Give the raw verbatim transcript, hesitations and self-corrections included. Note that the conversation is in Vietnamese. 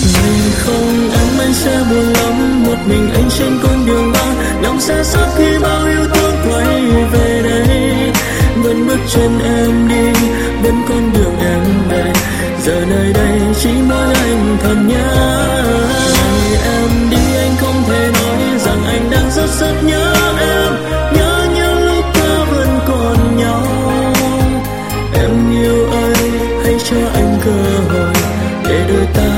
Ngày không em anh sẽ buồn lắm, một mình anh trên con đường băng, lòng xa xót khi bao yêu thương quay về đây. Vẫn bước chân em đi, vẫn con đường em về, giờ nơi đây chỉ mỗi anh thầm nhớ. Ngày em đi anh không thể nói rằng anh đang rất rất nhớ em, nhớ những lúc ta vẫn còn nhau. Em yêu ơi, hãy cho anh cơ hội để đôi ta